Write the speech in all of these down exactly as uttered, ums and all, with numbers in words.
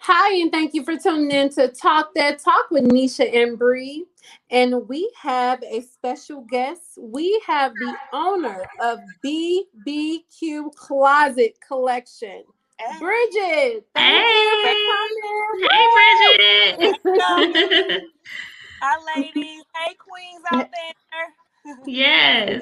Hi, and thank you for tuning in to Talk That Talk with Nisha and Bree. And we have a special guest. We have the owner of B B Q Closet Collection, Bridget. Thank you for Hey, coming. hey, Bridget. Hi, ladies. Hey, queens out there. Yes.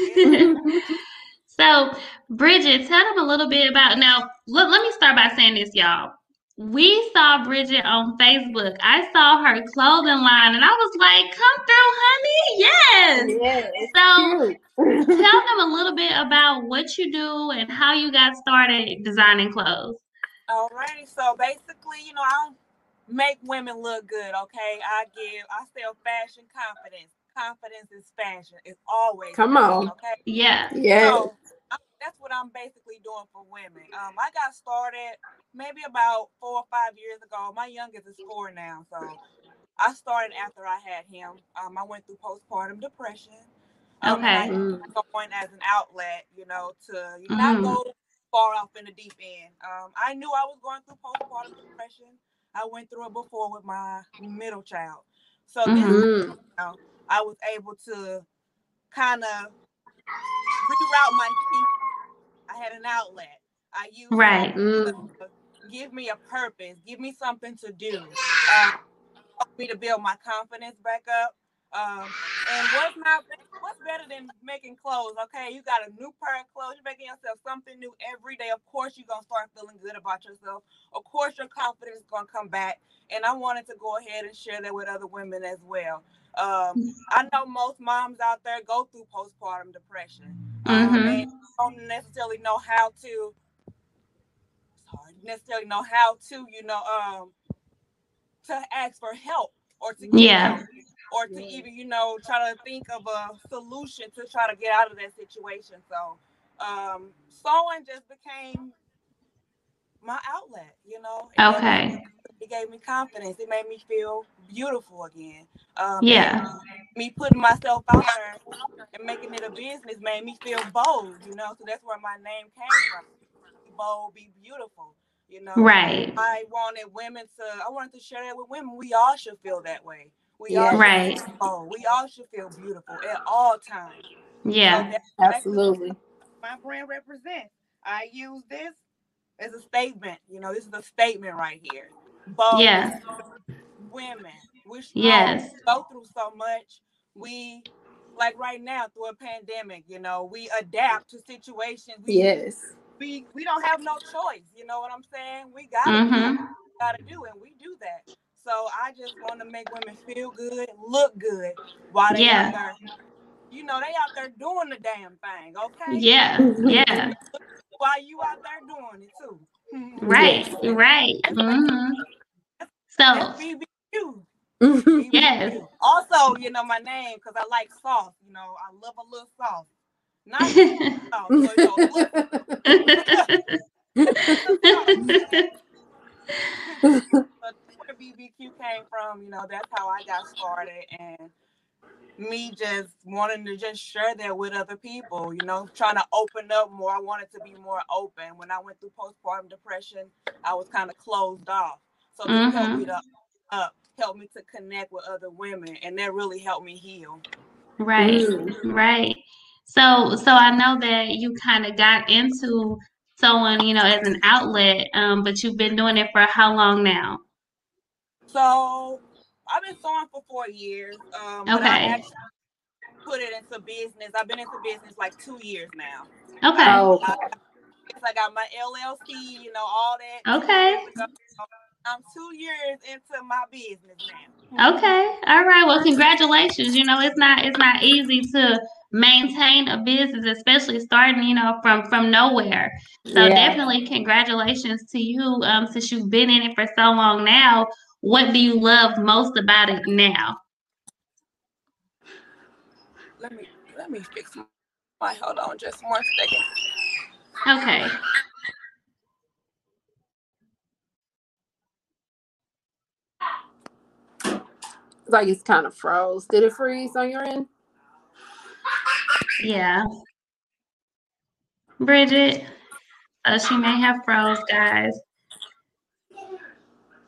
So, Bridget, tell them a little bit about now. Let, let me start by saying this, y'all. We saw Bridget on Facebook. I saw her clothing line, and I was like, "Come through, honey." Yes. Yeah, it's So, cute. tell them a little bit about what you do and how you got started designing clothes. Alrighty. So basically, you know, I don't make women look good. Okay, I give. I sell fashion confidence. Confidence is fashion. It's always Come fashion. on. Okay. Yeah. Yes. So I, that's what I'm basically doing for women. Um, I got started maybe about four or five years ago. My youngest is four now, so I started after I had him. Um, I went through postpartum depression. Um, and I Okay. Mm. going as an outlet, you know, to not Mm-hmm. go far off in the deep end. Um, I knew I was going through postpartum depression. I went through it before with my middle child. So this Mm-hmm. time, Mm. you know, I was able to kind of reroute my feet. I had an outlet. I used Right. something to Mm. give me a purpose, give me something to do. Um, me to build my confidence back up. Um, and what's not what's better than making clothes? Okay, you got a new pair of clothes. You're making yourself something new every day. Of course, you're gonna start feeling good about yourself. Of course, your confidence is gonna come back. And I wanted to go ahead and share that with other women as well. Um, I know most moms out there go through postpartum depression, um, and Mm-hmm. don't necessarily know how to. Sorry, necessarily know how to, you know, um, to ask for help or to get Yeah. help or to even, you know, try to think of a solution to try to get out of that situation. So um, sewing just became my outlet, you know. It gave me Okay. it gave me confidence. It made me feel beautiful again. Um, and Yeah. me putting myself out there and making it a business made me feel bold, you know. So that's where my name came from. Be bold, be beautiful, you know. Right. I wanted women to, I wanted to share that with women. We all should feel that way. We all Yes. should Right. feel bold. We all should feel beautiful at all times. So Yeah. that's exactly what Absolutely. my brand represents. I use this as a statement. You know, this is a statement right here. Bold, Yeah. women, we're strong. Yes. We go through so much. We, like right now through a pandemic, you know, we adapt to situations. We Yes. we we don't have no choice. You know what I'm saying? We gotta do what Mm-hmm. we gotta do, and we do that. So I just want to make women feel good, look good while they out Yeah. there. You know, they out there doing the damn thing. Okay, Yeah. Yeah. while you out there doing it too. Right. Yes. Right. that's, Mm-hmm. that's So, B B Q. yes. B B Q. Also, you know my name because I like sauce. You know, I love a little sauce. Not too much sauce, but you know, a little, a little sauce. So that's where B B Q came from. You know, that's how I got started, and me just wanting to just share that with other people. You know, trying to open up more. I wanted to be more open. When I went through postpartum depression, I was kind of closed off. So this helped me Mm-hmm. to up, helped me to connect with other women, and that really helped me heal. Right. Mm. Right. So, so I know that you kind of got into sewing, you know, as an outlet, um, but you've been doing it for how long now? So I've been sewing for four years, um, but I Okay. actually put it into business. I've been into business like two years now. Okay. Um, Okay. I, I got my L L C, you know, all that two Okay. years ago. I'm two years into my business now. Okay. All right. Well, congratulations. You know, it's not it's not easy to maintain a business, especially starting, you know, from from nowhere. So Yeah. definitely congratulations to you. Um, since you've been in it for so long now, what do you love most about it now? let me let me fix my hold on just one second. Okay. It's like it's kind of froze. Did it freeze on your end? Yeah. Bridget. Uh, she may have froze, guys.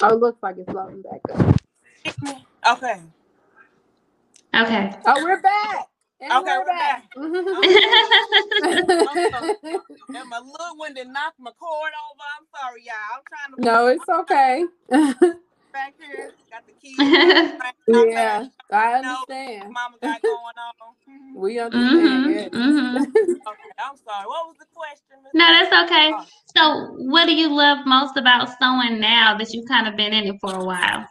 Oh, it looks like it's loading back up. Okay. Okay. Oh, we're back. And Okay, we're, we're back. back. I'm sorry. And my little one did knock my cord over. I'm sorry, y'all. I'm trying to. No, it's okay. Back here, got the kids. Yeah, I You know, understand. Mama got going on. We understand. Mm-hmm, Yes. mm-hmm. Okay, I'm sorry. What was the question? Miss No, Lady? that's okay. Oh. So, what do you love most about sewing now that you've kind of been in it for a while?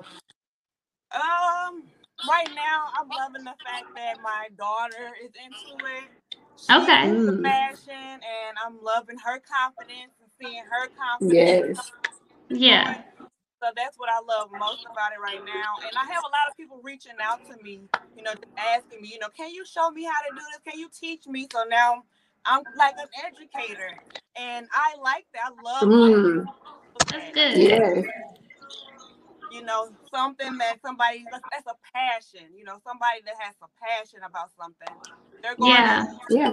Um, right now, I'm loving the fact that my daughter is into it. She's Okay. into Mm. fashion, and I'm loving her confidence and seeing her confidence. Yes. Yeah. So that's what I love most about it right now. And I have a lot of people reaching out to me, you know, just asking me, you know, can you show me how to do this? Can you teach me? So now I'm like an educator, and I like that. I love Mm. That's good. Yes. You know, something that somebody that's a passion. You know, somebody that has a passion about something. They're going Yeah. to Yeah.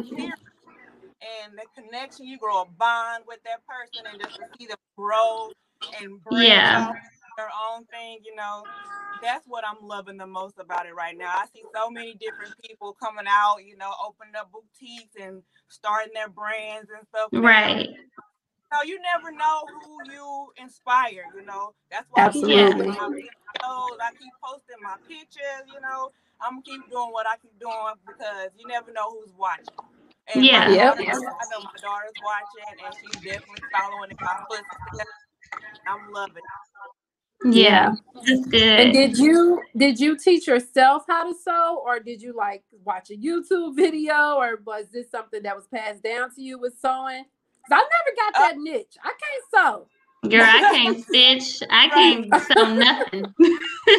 and the connection, you grow a bond with that person, and just to see them grow and branch Yeah. out their own thing, you know, that's what I'm loving the most about it right now. I see so many different people coming out, you know, opening up boutiques and starting their brands and stuff. Right. So you never know who you inspire, you know. That's why Absolutely. I keep posting my videos, I keep posting my pictures, you know. I'm gonna keep doing what I keep doing because you never know who's watching. And Yeah. my Yep. daughter, I know my daughter's watching, and she's definitely following in my footsteps. I'm loving it. Yeah. Yeah. That's good. And did you did you teach yourself how to sew, or did you like watch a YouTube video, or was this something that was passed down to you with sewing? Because I never got that uh, niche. I can't sew. Girl, I can't stitch. I can't sew nothing. Yeah,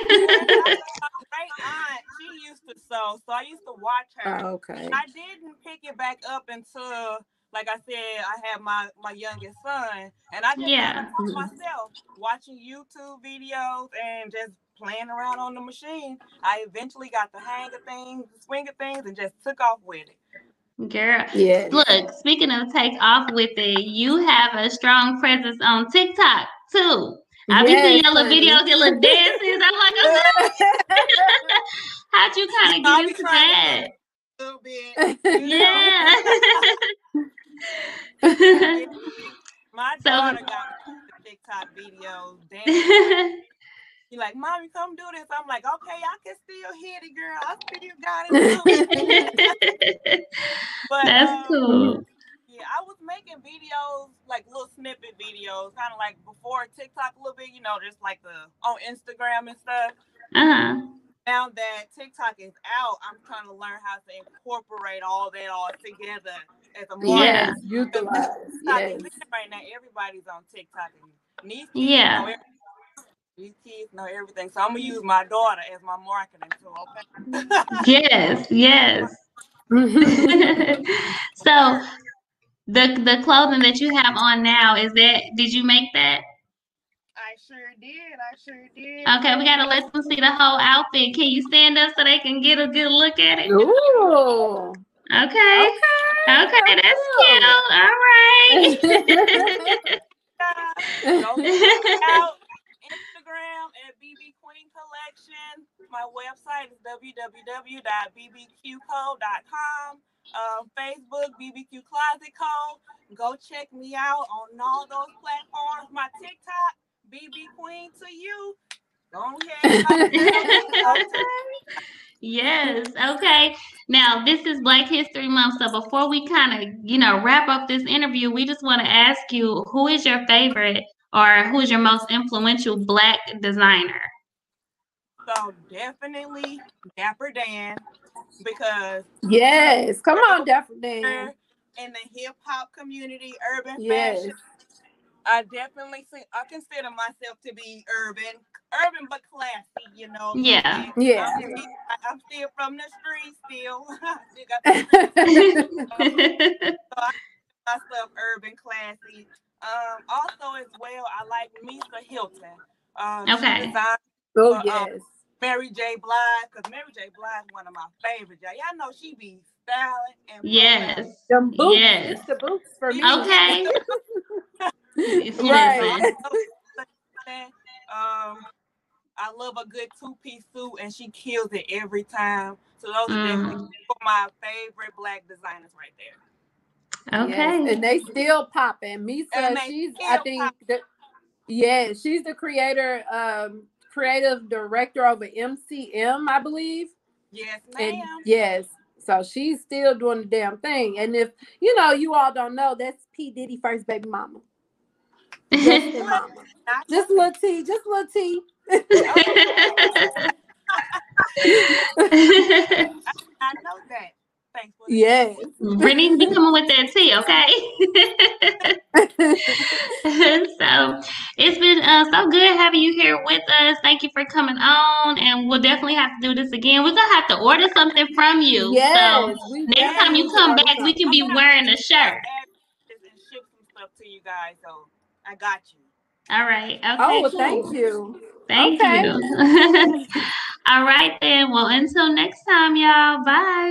my great aunt, she used to sew, so I used to watch her. Oh, okay. I didn't pick it back up until, like I said, I had my, my youngest son, and I just Yeah. kind of taught myself, watching YouTube videos and just playing around on the machine. I eventually got the hang of things, the swing of things, and just took off with it. Girl, yes. Look, speaking of take off with it, you have a strong presence on TikTok too. I yes, be seeing your little videos, your little dances. I'm like, okay. How'd you kind of get into that? A little bit. Yeah. My daughter so, got the TikTok videos dancing. You're like, Mommy, come do this. I'm like, okay, I can still hit it, girl. I still got it. But that's um, cool. Yeah, I was making videos, like little snippet videos, kind of like before TikTok a little bit, you know, just like the on Instagram and stuff. Uh-huh. Now that TikTok is out, I'm trying to learn how to incorporate all that all together as a market. Yes, utilize. Yes. Right now, everybody's on TikTok. And these kids yeah. know everything. These kids know everything. So I'm going to use my daughter as my marketing tool, okay? Yes, yes. So the the clothing that you have on now, is that, did you make that? I sure did. I sure did. Okay, we gotta let them see the whole outfit. Can you stand up so they can get a good look at it? Ooh. Okay. Okay, okay, that's cute. All right. Go check out Instagram at B B Queen Collection. My website is w w w dot b b q co dot com. Um, Facebook, B B Q Closet Co. Go check me out on all those platforms. My TikTok, B B Queen to you. Go ahead. Yes. Okay. Now, this is Black History Month. So before we kind of, you know, wrap up this interview, we just want to ask you, who is your favorite or who is your most influential Black designer? So definitely Dapper Dan, because yes, come on, Dapper Dan. In the hip hop community, urban yes. fashion, I definitely think I consider myself to be urban, urban but classy. You know. Yeah. Yeah. I'm still, I'm still from the streets. Still, still got the streets. So I consider myself urban, classy. Um, also as well, I like Misa Hilton. Um, okay. Oh for, yes. Um, Mary J. Blige, because Mary J. Blige is one of my favorites. Y'all, y'all know she be styling and yes, them boots. yes, it's the boots for me. Okay. Right. I love a good two-piece suit, and she kills it every time. So those are Mm. definitely my favorite Black designers right there. Okay. Yes, and they still popping. Misa, And they she's still I think the, yeah, she's the creator, um, creative director over M C M, I believe. Yes, And ma'am. yes, so she's still doing the damn thing. And if you know, you all don't know, that's P. Diddy first baby mama. Just the mama. Not Just the- little T, just little T. I know that. Thanks for the Yes. Brittany be coming with that tea, okay? So it's been uh, so good having you here with us. Thank you for coming on, and we'll definitely have to do this again. We're gonna have to order something from you. Yes, So we next definitely time you need to come order back, we something. can be I'm gonna wearing a make shirt. addresses and ship some stuff to you guys, so I got you. All right. Okay. Oh, well, cool. thank you. Thank Okay. you. All right then. Well, until next time, y'all. Bye.